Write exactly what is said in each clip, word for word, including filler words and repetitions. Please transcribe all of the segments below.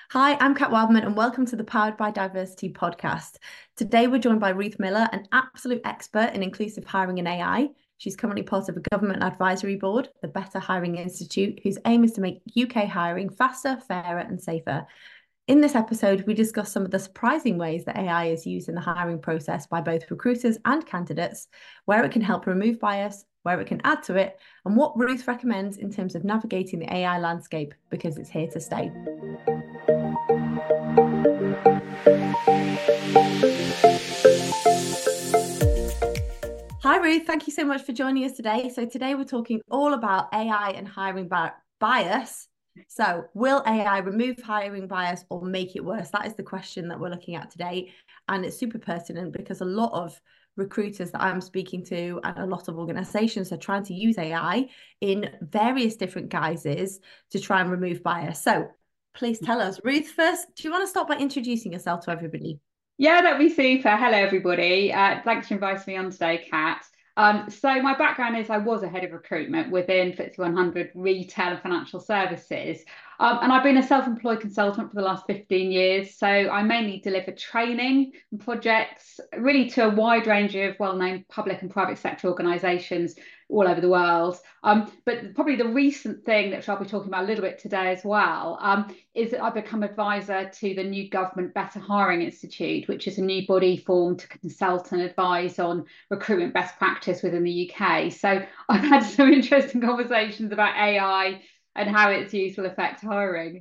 Hi, I'm Kat Wildman, and welcome to the Powered by Diversity podcast. Today, we're joined by Ruth Miller, an absolute expert in inclusive hiring and A I. She's currently part of a government advisory board, the Better Hiring Institute, whose aim is to make U K hiring faster, fairer, and safer. In this episode, we discuss some of the surprising ways that A I is used in the hiring process by both recruiters and candidates, where it can help remove bias, where it can add to it, and what Ruth recommends in terms of navigating the A I landscape because it's here to stay. Hi, Ruth. Thank you so much for joining us today. So today we're talking all about A I and hiring bi bias. So will A I remove hiring bias or make it worse? That is the question that we're looking at today. And it's super pertinent because a lot of recruiters that I'm speaking to and a lot of organizations are trying to use A I in various different guises to try and remove bias. So please tell us, Ruth, first, do you want to start by introducing yourself to everybody? Yeah, that'd be super. Hello, everybody. Uh, thanks for inviting me on today, Kat. Um, so my background is I was a head of recruitment within F T S E one hundred retail and financial services. Um, and I've been a self-employed consultant for the last fifteen years. So I mainly deliver training and projects really to a wide range of well-known public and private sector organisations all over the world. Um, but probably the recent thing that I'll be talking about a little bit today as well um, is that I've become advisor to the new government Better Hiring Institute, which is a new body formed to consult and advise on recruitment best practice within the U K. So I've had some interesting conversations about A I and how its use will affect hiring.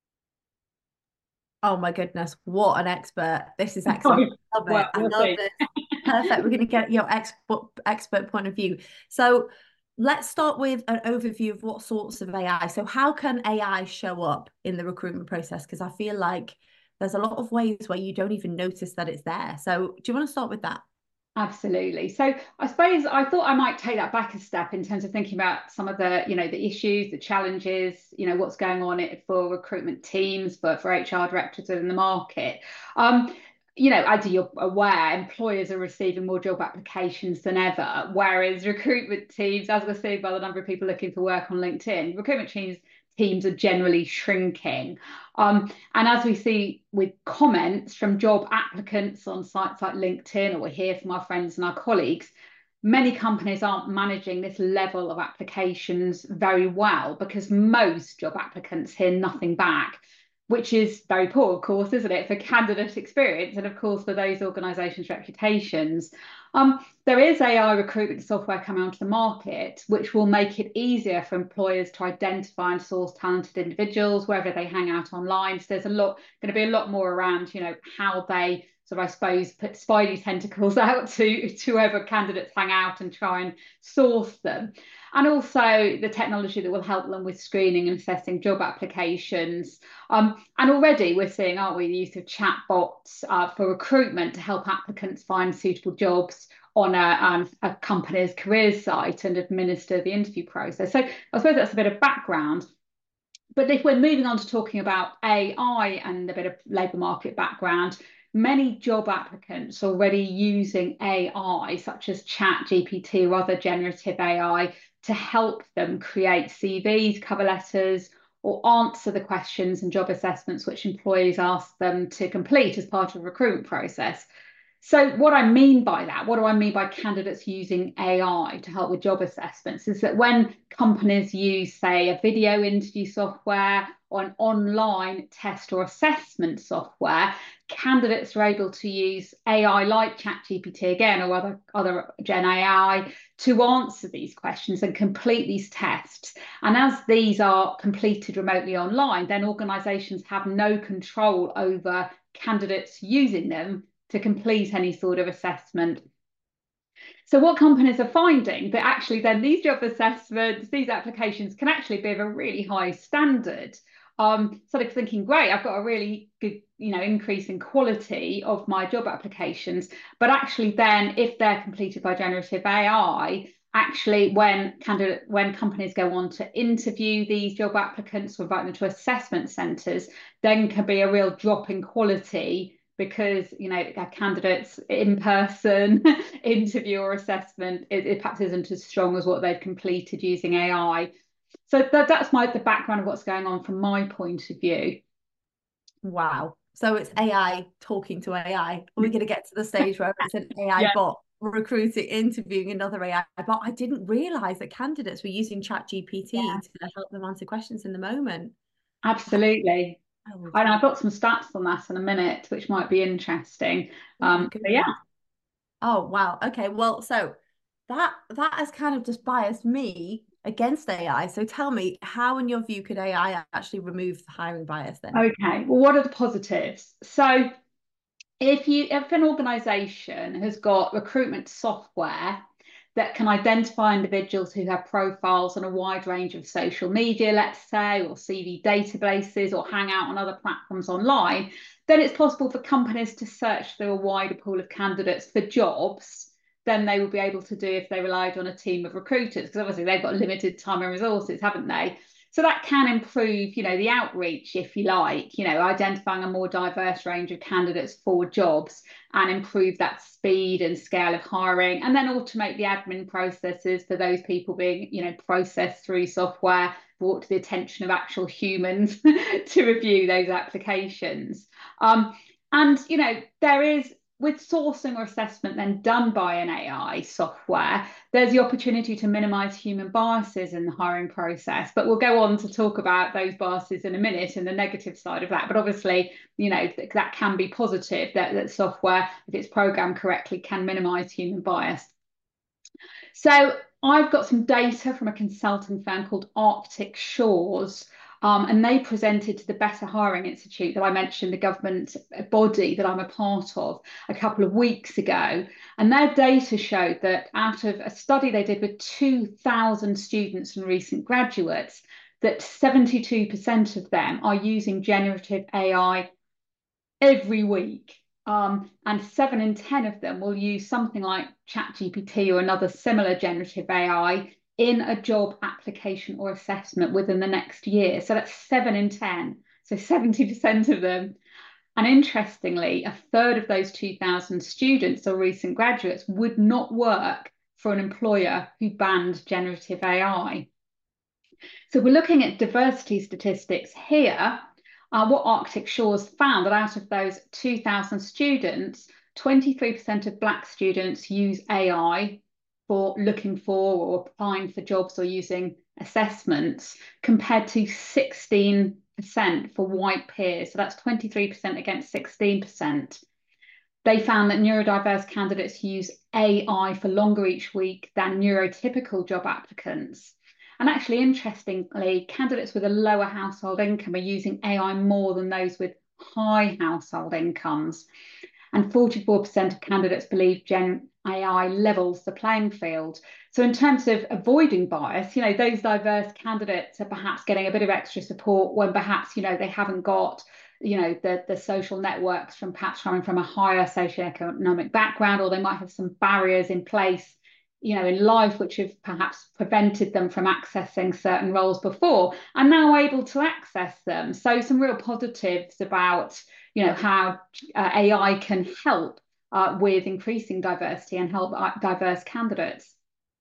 Oh my goodness, what an expert. This is excellent. I love it. Well, I we'll love see. this. Perfect. We're going to get your expert expert point of view. So let's start with an overview of what sorts of A I. So how can A I show up in the recruitment process? Because I feel like there's a lot of ways where you don't even notice that it's there. So do you want to start with that? Absolutely. So I suppose I thought I might take that back a step in terms of thinking about some of the, you know, the issues, the challenges, you know, what's going on for recruitment teams, but for H R directors within the market. Um, you know, as you're aware, employers are receiving more job applications than ever, whereas recruitment teams, as we're seeing by the number of people looking for work on LinkedIn, recruitment teams teams are generally shrinking. Um, and as we see with comments from job applicants on sites like LinkedIn, or we hear from our friends and our colleagues, many companies aren't managing this level of applications very well because most job applicants hear nothing back, which is very poor, of course, isn't it, for candidate experience and, of course, for those organisations' reputations. Um, there is A I recruitment software coming onto the market, which will make it easier for employers to identify and source talented individuals wherever they hang out online. So there's a lot going to be a lot more around, you know, how they sort of, I suppose, put spidey tentacles out to, to whoever candidates hang out and try and source them. And also the technology that will help them with screening and assessing job applications. Um, and already we're seeing, aren't we, the use of chatbots uh, for recruitment to help applicants find suitable jobs on a, um, a company's careers site and administer the interview process. So I suppose that's a bit of background. But if we're moving on to talking about A I and a bit of labour market background, many job applicants already using A I, such as Chat G P T or other generative A I, to help them create C Vs, cover letters, or answer the questions and job assessments which employees ask them to complete as part of the recruitment process. So what I mean by that, what do I mean by candidates using A I to help with job assessments, is that when companies use, say, a video interview software or an online test or assessment software, candidates are able to use A I like ChatGPT again or other, other Gen A I to answer these questions and complete these tests. And as these are completed remotely online, then organisations have no control over candidates using them to complete any sort of assessment. So what companies are finding that actually then these job assessments, these applications can actually be of a really high standard. Um, sort of thinking, great, I've got a really good, you know, increase in quality of my job applications. But actually then if they're completed by generative A I, actually when candidate when companies go on to interview these job applicants or invite them to assessment centres, then can be a real drop in quality because you know candidates in person interview or assessment it, it perhaps isn't as strong as what they've completed using A I. So that, that's my the background of what's going on from my point of view. Wow. So it's A I talking to A I. We're going to get to the stage where it's an A I Yeah, bot recruiting, interviewing another A I bot. I didn't realize that candidates were using yeah, ChatGPT to help them answer questions in the moment. That's absolutely. And powerful. I've got some stats on that in a minute, which might be interesting. Oh my Um, but yeah, goodness. Oh wow. Okay. Well, so that that has kind of just biased me against A I. So tell me, how in your view could A I actually remove the hiring bias then? okay. Well, what are the positives? So if you if an organization has got recruitment software that can identify individuals who have profiles on a wide range of social media, let's say, or C V databases, or hang out on other platforms online, then it's possible for companies to search through a wider pool of candidates for jobs than they would be able to do if they relied on a team of recruiters, because obviously they've got limited time and resources, haven't they? So that can improve, you know, the outreach, if you like, you know, identifying a more diverse range of candidates for jobs and improve that speed and scale of hiring, and then automate the admin processes for those people being, you know, processed through software, brought to the attention of actual humans to review those applications. Um, and, you know, there is, with sourcing or assessment then done by an A I software, there's the opportunity to minimize human biases in the hiring process. But we'll go on to talk about those biases in a minute and the negative side of that. But obviously, you know, th that can be positive, that, that software, if it's programmed correctly, can minimize human bias. So I've got some data from a consulting firm called Arctic Shores, um, and they presented to the Better Hiring Institute that I mentioned, the government body that I'm a part of, a couple of weeks ago. And their data showed that out of a study they did with two thousand students and recent graduates, that seventy-two percent of them are using generative A I every week. Um, and seven in ten of them will use something like ChatGPT or another similar generative A I in a job application or assessment within the next year. So that's seven in ten. So seventy percent of them. And interestingly, a third of those two thousand students or recent graduates would not work for an employer who banned generative A I. So we're looking at diversity statistics here. Uh, what Arctic Shores found that out of those two thousand students, twenty-three percent of Black students use A I for looking for or applying for jobs or using assessments, compared to sixteen percent for white peers. So that's twenty-three percent against sixteen percent. They found that neurodiverse candidates use A I for longer each week than neurotypical job applicants. And actually, interestingly, candidates with a lower household income are using A I more than those with high household incomes. And forty-four percent of candidates believe Gen A I levels the playing field. So in terms of avoiding bias, you know, those diverse candidates are perhaps getting a bit of extra support when perhaps, you know, they haven't got, you know, the, the social networks from perhaps coming from a higher socioeconomic background, or they might have some barriers in place, you know, in life, which have perhaps prevented them from accessing certain roles before, and now able to access them. So some real positives about, you know, how uh, A I can help uh, with increasing diversity and help uh, diverse candidates.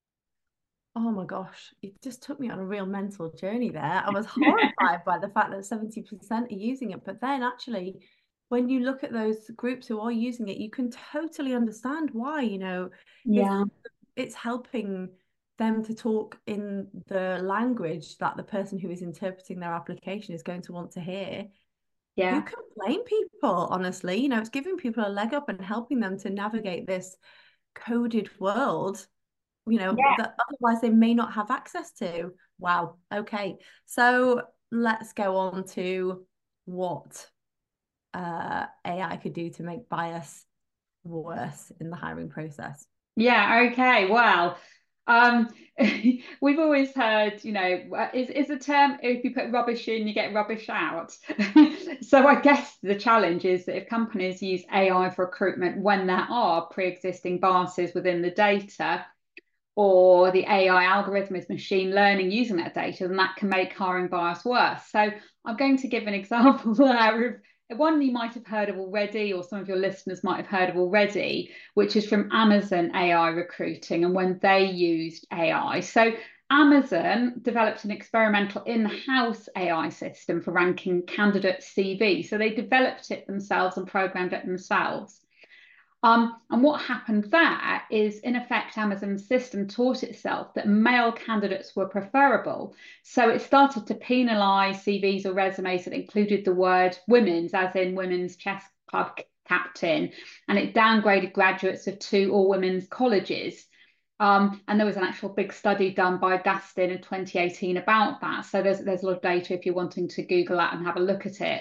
Oh my gosh, it just took me on a real mental journey there. I was horrified by the fact that seventy percent are using it. But then actually, when you look at those groups who are using it, you can totally understand why, you know, if Yeah, it's helping them to talk in the language that the person who is interpreting their application is going to want to hear. Who yeah, can blame people, honestly? You know, it's giving people a leg up and helping them to navigate this coded world, you know, yeah. that otherwise they may not have access to. Wow. Okay. So let's go on to what uh, A I could do to make bias worse in the hiring process. Yeah, okay. Well, um, we've always heard, you know, is is a term, if you put rubbish in, you get rubbish out. So I guess the challenge is that if companies use A I for recruitment when there are pre-existing biases within the data, or the A I algorithm is machine learning using that data, then that can make hiring bias worse. So I'm going to give an example there of one you might have heard of already, or some of your listeners might have heard of already, which is from Amazon A I recruiting and when they used A I. So Amazon developed an experimental in-house A I system for ranking candidate C Vs. So they developed it themselves and programmed it themselves. Um, and what happened there is, in effect, Amazon's system taught itself that male candidates were preferable. So it started to penalise C Vs or resumes that included the word women's, as in women's chess club captain, and it downgraded graduates of two all-women's colleges. Um, and there was an actual big study done by Dastin in twenty eighteen about that. So there's, there's a lot of data if you're wanting to Google that and have a look at it.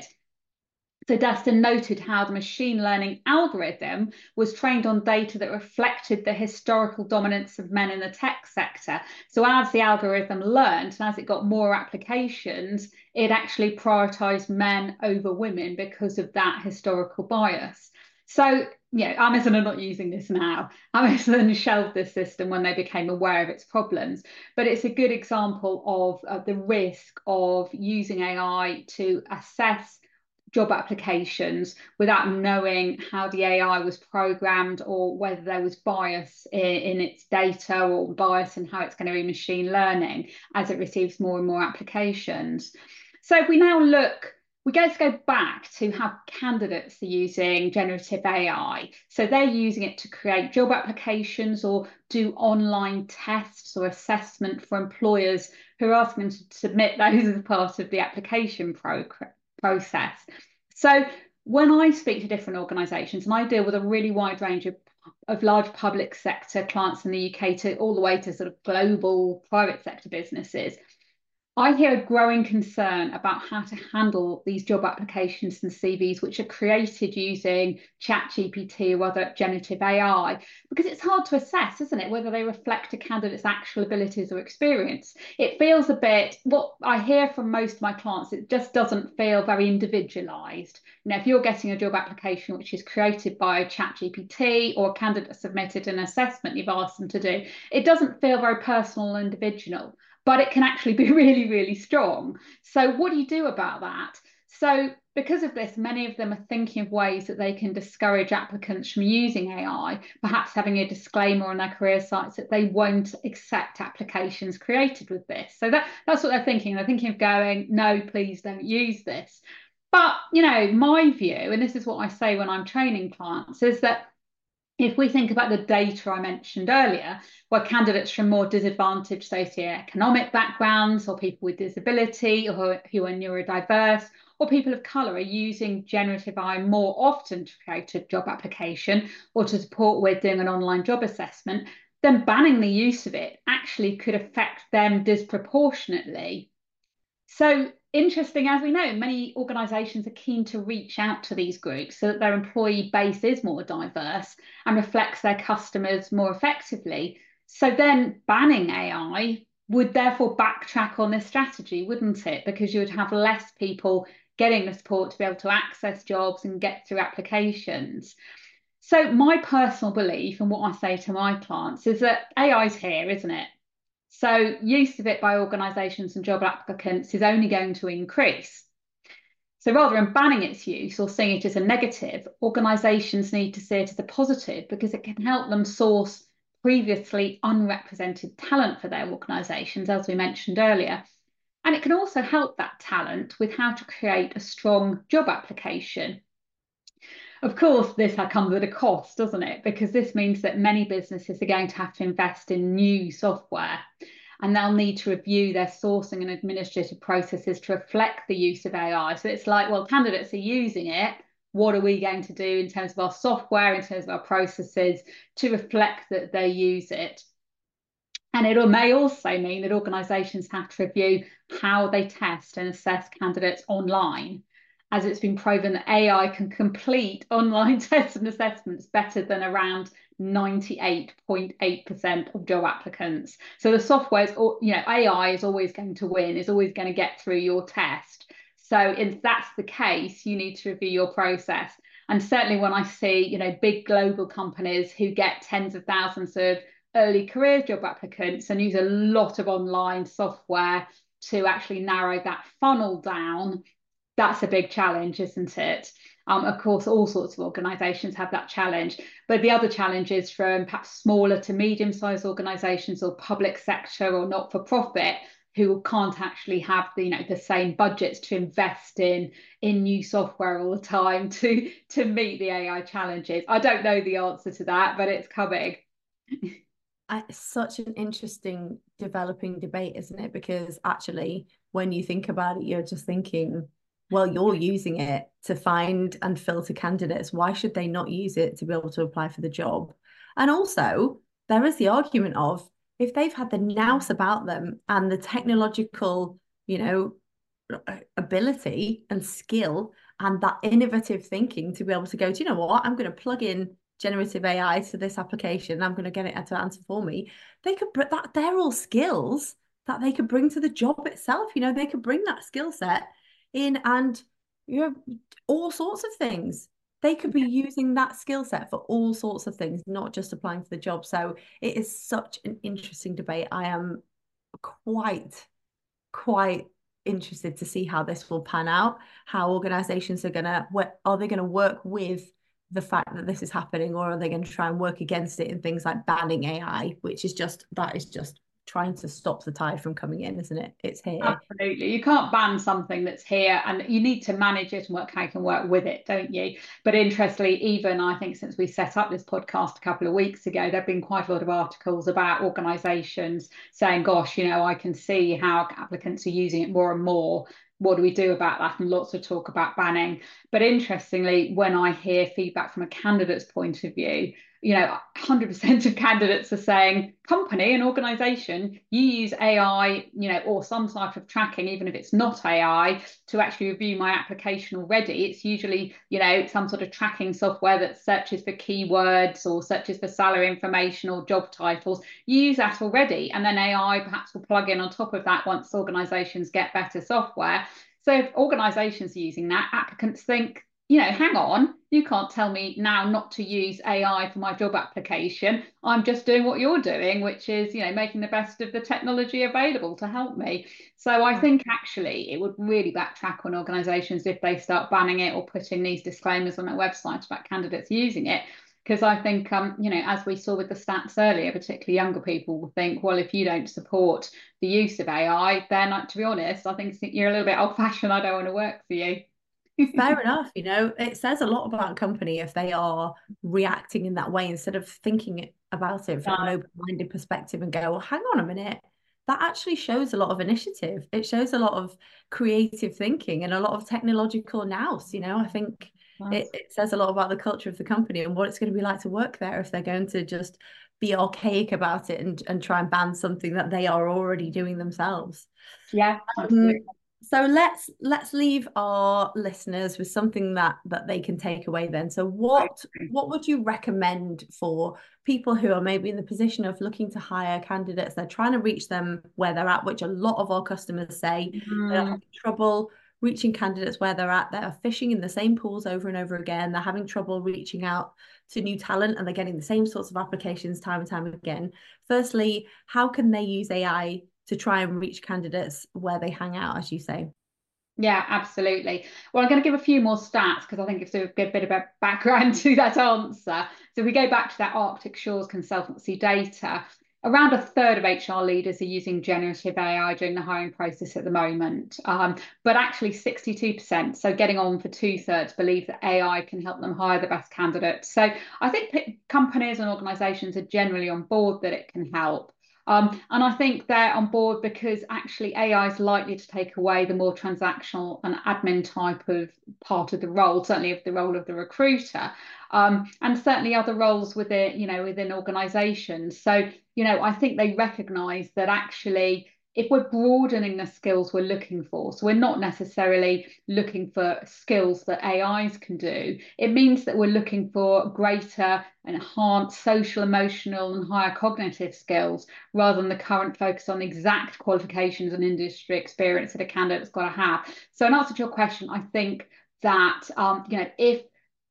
So Dastin noted how the machine learning algorithm was trained on data that reflected the historical dominance of men in the tech sector. So as the algorithm learned and as it got more applications, it actually prioritized men over women because of that historical bias. So, you know, Amazon are not using this now. Amazon shelved this system when they became aware of its problems. But it's a good example of, of the risk of using A I to assess job applications without knowing how the A I was programmed or whether there was bias in, in its data or bias in how it's going to be machine learning as it receives more and more applications. So if we now look, we go to go back to how candidates are using generative A I. So they're using it to create job applications or do online tests or assessment for employers who are asking them to submit those as part of the application program. process. So when I speak to different organisations, and I deal with a really wide range of, of large public sector clients in the U K to all the way to sort of global private sector businesses, I hear a growing concern about how to handle these job applications and C Vs which are created using ChatGPT or other generative A I, because it's hard to assess, isn't it, whether they reflect a candidate's actual abilities or experience. It feels a bit, what I hear from most of my clients, it just doesn't feel very individualised. You know, if you're getting a job application which is created by ChatGPT or a candidate submitted an assessment you've asked them to do, it doesn't feel very personal and individual. But it can actually be really, really strong. So what do you do about that? So because of this, many of them are thinking of ways that they can discourage applicants from using A I, perhaps having a disclaimer on their career sites that they won't accept applications created with this. So that, that's what they're thinking. They're thinking of going, no, please don't use this. But, you know, my view, and this is what I say when I'm training clients, is that if we think about the data I mentioned earlier, where candidates from more disadvantaged socioeconomic backgrounds or people with disability or who are neurodiverse or people of colour are using generative A I more often to create a job application or to support with doing an online job assessment, then banning the use of it actually could affect them disproportionately. So interesting, as we know, many organisations are keen to reach out to these groups so that their employee base is more diverse and reflects their customers more effectively. So then banning A I would therefore backtrack on this strategy, wouldn't it? Because you would have less people getting the support to be able to access jobs and get through applications. So my personal belief and what I say to my clients is that A I's here, isn't it? So use of it by organisations and job applicants is only going to increase. So rather than banning its use or seeing it as a negative, organisations need to see it as a positive because it can help them source previously unrepresented talent for their organisations, as we mentioned earlier. And it can also help that talent with how to create a strong job application. Of course, this comes at a cost, doesn't it? Because this means that many businesses are going to have to invest in new software and they'll need to review their sourcing and administrative processes to reflect the use of A I. So it's like, well, candidates are using it. What are we going to do in terms of our software, in terms of our processes to reflect that they use it? And it may also mean that organisations have to review how they test and assess candidates online, as it's been proven that A I can complete online tests and assessments better than around ninety-eight point eight percent of job applicants. So the software is, you know, A I is always going to win, is always going to get through your test. So if that's the case, you need to review your process. And certainly when I see, you know, big global companies who get tens of thousands of early career job applicants and use a lot of online software to actually narrow that funnel down, that's a big challenge, isn't it? Um, of course, all sorts of organisations have that challenge, but the other challenges from perhaps smaller to medium-sized organisations or public sector or not-for-profit who can't actually have the, you know, the same budgets to invest in in new software all the time to to meet the A I challenges. I don't know the answer to that, but it's coming. I, it's such an interesting developing debate, isn't it? Because actually, when you think about it, you're just thinking, well, you're using it to find and filter candidates. Why should they not use it to be able to apply for the job? And also, there is the argument of if they've had the nous about them and the technological, you know, ability and skill and that innovative thinking to be able to go, do you know what? I'm going to plug in generative A I to this application. I'm going to get it to answer for me. They could, but that they're all skills that they could bring to the job itself. You know, they could bring that skill set in and, you know, all sorts of things. They could be using that skill set for all sorts of things, not just applying for the job. So it is such an interesting debate. I am quite, quite interested to see how this will pan out, how organizations are going to, what are they going to work with the fact that this is happening, or are they going to try and work against it in things like banning A I, which is just, that is just trying to stop the tide from coming in, isn't it? It's here. Absolutely. You can't ban something that's here, and you need to manage it and work how you can work with it, don't you? But interestingly, even I think since we set up this podcast a couple of weeks ago, there have been quite a lot of articles about organisations saying, gosh, you know, I can see how applicants are using it more and more. What do we do about that? And lots of talk about banning. But interestingly, when I hear feedback from a candidate's point of view, you know, one hundred percent of candidates are saying, company and organisation, you use A I, you know, or some type of tracking, even if it's not A I, to actually review my application already. It's usually, you know, some sort of tracking software that searches for keywords or searches for salary information or job titles. You use that already. And then A I perhaps will plug in on top of that once organisations get better software. So if organisations are using that, applicants think, you know, hang on, you can't tell me now not to use A I for my job application. I'm just doing what you're doing, which is, you know, making the best of the technology available to help me. So I think actually it would really backtrack on organisations if they start banning it or putting these disclaimers on their website about candidates using it. Because I think, um, you know, as we saw with the stats earlier, particularly younger people will think, well, if you don't support the use of A I, then, uh, to be honest, I think you're a little bit old-fashioned. I don't want to work for you. Fair enough, you know, it says a lot about a company if they are reacting in that way instead of thinking about it from an open-minded perspective and go, well, hang on a minute. That actually shows a lot of initiative. It shows a lot of creative thinking and a lot of technological nous, you know. I think it, it says a lot about the culture of the company and what it's going to be like to work there if they're going to just be archaic about it and, and try and ban something that they are already doing themselves. Yeah, absolutely. Um, So let's let's leave our listeners with something that that they can take away then. So what what would you recommend for people who are maybe in the position of looking to hire candidates? They're trying to reach them where they're at, which a lot of our customers say mm. they're having trouble reaching candidates where they're at. They're fishing in the same pools over and over again. They're having trouble reaching out to new talent and they're getting the same sorts of applications time and time again. Firstly, how can they use A I to try and reach candidates where they hang out, as you say? Yeah, absolutely. Well, I'm going to give a few more stats because I think it's a good bit of a background to that answer. So we go back to that Arctic Shores consultancy data. Around a third of H R leaders are using generative A I during the hiring process at the moment, um, but actually sixty-two percent, so getting on for two thirds, believe that A I can help them hire the best candidates. So I think companies and organisations are generally on board that it can help. Um, and I think they're on board because actually A I is likely to take away the more transactional and admin type of part of the role, certainly of the role of the recruiter, um, and certainly other roles within, you know, within organisations. So, you know, I think they recognise that actually if we're broadening the skills we're looking for, so we're not necessarily looking for skills that A Is can do, it means that we're looking for greater enhanced social, emotional and higher cognitive skills rather than the current focus on exact qualifications and industry experience that a candidate's got to have. So in answer to your question, I think that, um, you know, if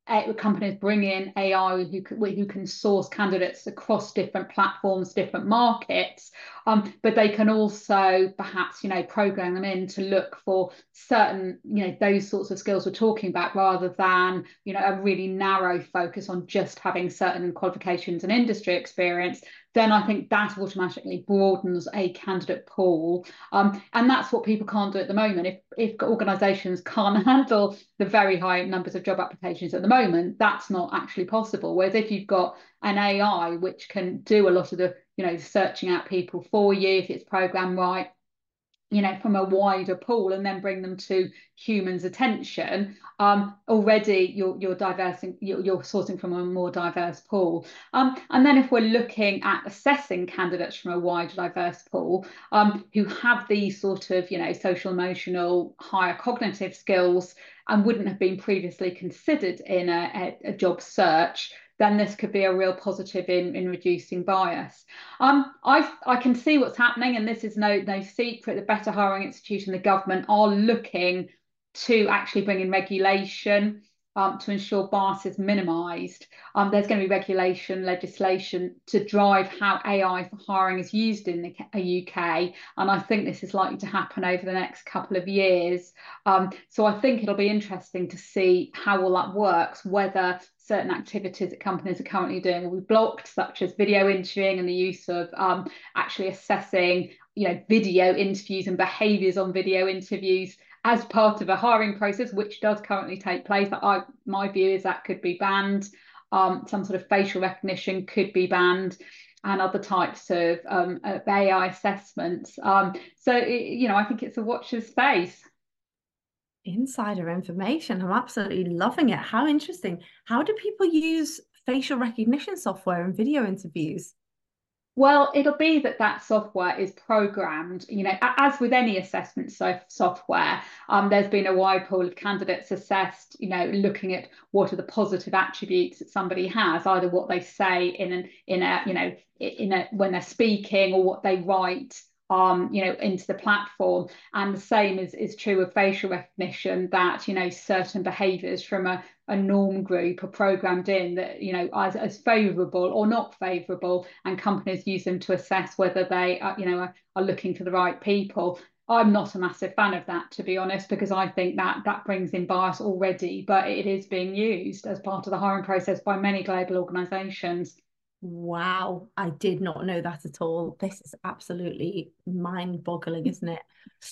uh, companies bring in A I who, who can source candidates across different platforms, different markets, um, but they can also perhaps, you know, program them in to look for certain, you know, those sorts of skills we're talking about, rather than, you know, a really narrow focus on just having certain qualifications and industry experience. Then I think that automatically broadens a candidate pool. Um, and that's what people can't do at the moment. If, if organisations can't handle the very high numbers of job applications at the moment, that's not actually possible. Whereas if you've got an A I which can do a lot of the, you know, searching out people for you, if it's programmed right, you know, from a wider pool, and then bring them to humans' attention, um, already you're you're diversing, you're, you're sourcing from a more diverse pool. Um, and then if we're looking at assessing candidates from a wide, diverse pool, um, who have these sort of, you know, social, emotional, higher cognitive skills and wouldn't have been previously considered in a, a, a job search, then this could be a real positive in, in reducing bias. Um, I I can see what's happening, and this is no no secret. The Better Hiring Institute and the government are looking to actually bring in regulation um, to ensure bias is minimised. Um, there's going to be regulation legislation to drive how A I for hiring is used in the U K, and I think this is likely to happen over the next couple of years. Um, so I think it'll be interesting to see how all that works, whether certain activities that companies are currently doing will be blocked, such as video interviewing and the use of um, actually assessing, you know, video interviews and behaviours on video interviews as part of a hiring process, which does currently take place. I, my view is that could be banned. Um, some sort of facial recognition could be banned, and other types of, um, of A I assessments. Um, so, it, you know, I think it's a watcher's space. Insider information. I'm absolutely loving it. How interesting. How do people use facial recognition software in video interviews? Well, it'll be that that software is programmed, you know, as with any assessment so software, um, there's been a wide pool of candidates assessed, you know, looking at what are the positive attributes that somebody has, either what they say in an in a, you know, in a when they're speaking, or what they write um, you know, into the platform. And the same is, is true of facial recognition, that, you know, certain behaviours from a, a norm group are programmed in that, you know, as, as favourable or not favourable, and companies use them to assess whether they are, you know, are, are looking for the right people. I'm not a massive fan of that, to be honest, because I think that that brings in bias already, but it is being used as part of the hiring process by many global organisations. Wow, I did not know that at all. This is absolutely mind-boggling, isn't it?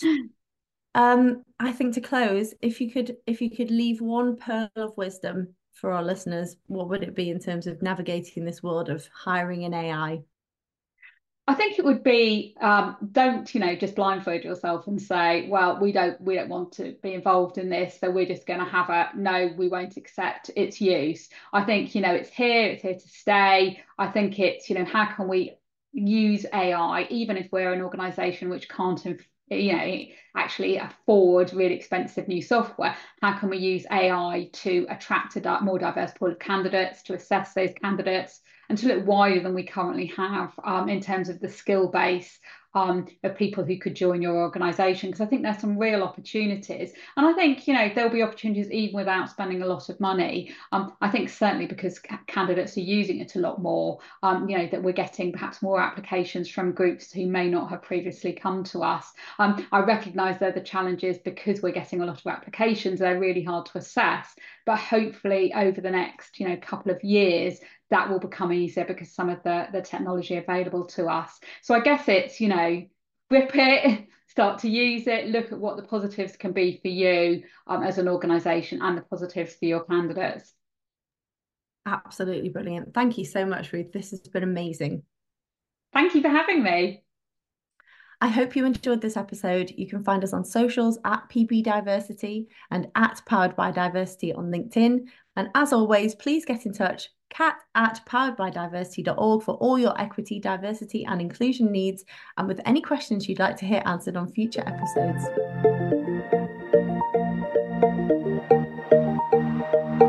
Um, I think to close, if you could, if you could leave one pearl of wisdom for our listeners, what would it be in terms of navigating this world of hiring in A I? I think it would be um, don't, you know, just blindfold yourself and say, well, we don't we don't want to be involved in this, so we're just going to have a no, we won't accept its use. I think, you know, it's here, it's here to stay. I think it's, you know, how can we use A I, even if we're an organization which can't, you know, actually afford really expensive new software? How can we use A I to attract a more diverse pool of candidates, to assess those candidates, and to look wider than we currently have um, in terms of the skill base um, of people who could join your organisation? Because I think there's some real opportunities. And I think, you know, there'll be opportunities even without spending a lot of money. Um, I think certainly because candidates are using it a lot more, um, you know, that we're getting perhaps more applications from groups who may not have previously come to us. Um, I recognise there are the challenges because we're getting a lot of applications, they're really hard to assess. But hopefully over the next, you know, couple of years, that will become easier because some of the, the technology available to us. So I guess it's, you know, grip it, start to use it, look at what the positives can be for you um, as an organisation, and the positives for your candidates. Absolutely brilliant. Thank you so much, Ruth. This has been amazing. Thank you for having me. I hope you enjoyed this episode. You can find us on socials at P B Diversity and at Powered by Diversity on LinkedIn. And as always, please get in touch, cat at powered by diversity dot org, for all your equity, diversity and inclusion needs, and with any questions you'd like to hear answered on future episodes.